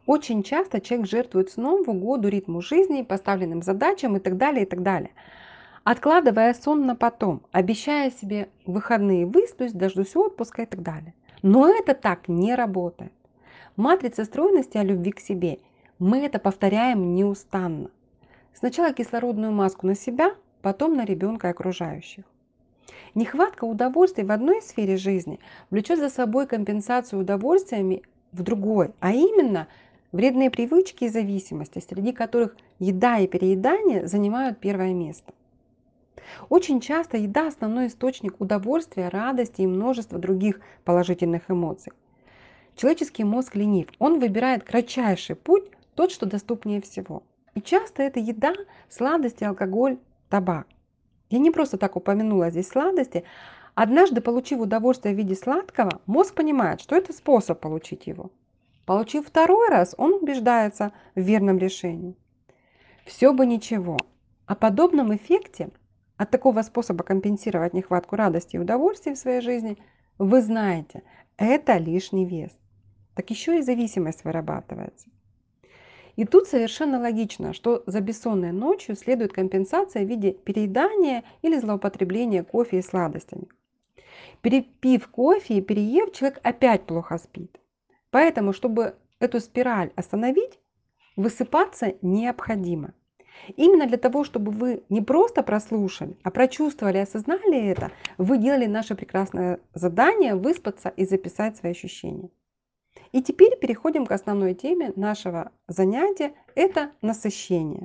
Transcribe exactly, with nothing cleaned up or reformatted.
Очень часто человек жертвует сном в угоду ритму жизни, поставленным задачам и так далее, и так далее. Откладывая сон на потом, обещая себе выходные высплюсь, дождусь отпуска и так далее. Но это так не работает. Матрица стройности о любви к себе. Мы это повторяем неустанно. Сначала кислородную маску на себя, потом на ребенка и окружающих. Нехватка удовольствия в одной сфере жизни влечет за собой компенсацию удовольствиями в другой, а именно вредные привычки и зависимости, среди которых еда и переедание занимают первое место. Очень часто еда – основной источник удовольствия, радости и множества других положительных эмоций. Человеческий мозг ленив, он выбирает кратчайший путь, тот, что доступнее всего. И часто это еда, сладости, алкоголь, табак. Я не просто так упомянула здесь сладости. Однажды, получив удовольствие в виде сладкого, мозг понимает, что это способ получить его. Получив второй раз, он убеждается в верном решении. Все бы ничего. О подобном эффекте от такого способа компенсировать нехватку радости и удовольствия в своей жизни вы знаете. Это лишний вес. Так еще и зависимость вырабатывается. И тут совершенно логично, что за бессонной ночью следует компенсация в виде переедания или злоупотребления кофе и сладостями. Перепив кофе и переев, человек опять плохо спит. Поэтому, чтобы эту спираль остановить, высыпаться необходимо. Именно для того, чтобы вы не просто прослушали, а прочувствовали, осознали это, вы делали наше прекрасное задание выспаться и записать свои ощущения. И теперь переходим к основной теме нашего занятия – это насыщение.